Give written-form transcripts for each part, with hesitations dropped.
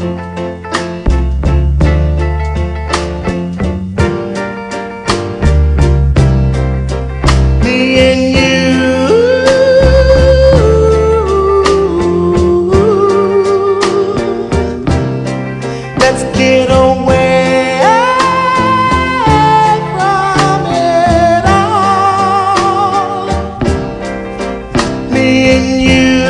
Me and you, let's get away from it all. Me and you,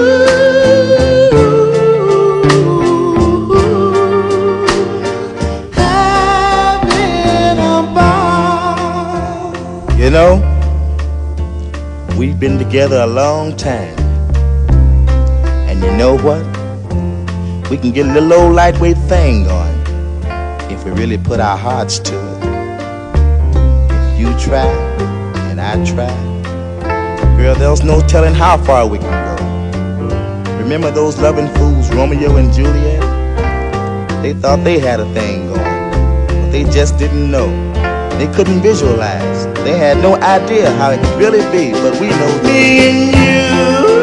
having a ball. You know, we've been together a long time, and you know what? We can get a little old lightweight thing going if we really put our hearts to it. If you try and I try, girl, there's no telling how far we can go. Remember those loving fools, Romeo and Juliet? They thought they had a thing going, but they just didn't know. They couldn't visualize. They had no idea how it could really be, but we know. Me and you,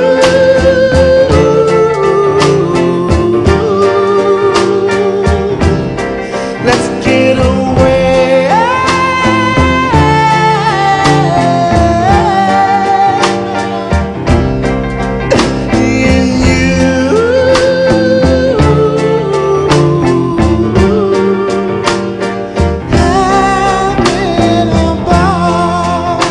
let's get away. Me and you, having a ball.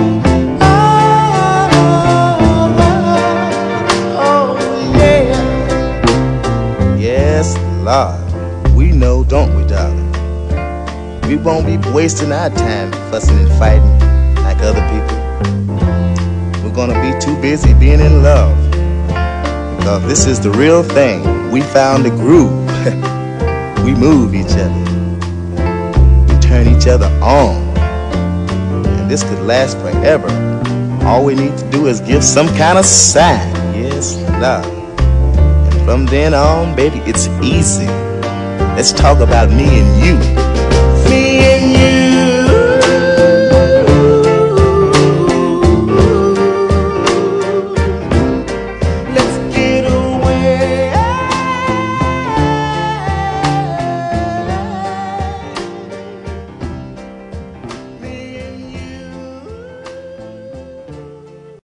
Oh, yeah. Yes, Lord. We know, don't we, darling? We won't be wasting our time fussing and fighting like other people. We're gonna be too busy being in love, because this is the real thing. We found the groove. We move each other. We turn each other on. And this could last forever. All we need to do is give some kind of sign. Yes, love. And from then on, baby, it's easy. Let's talk about me and you.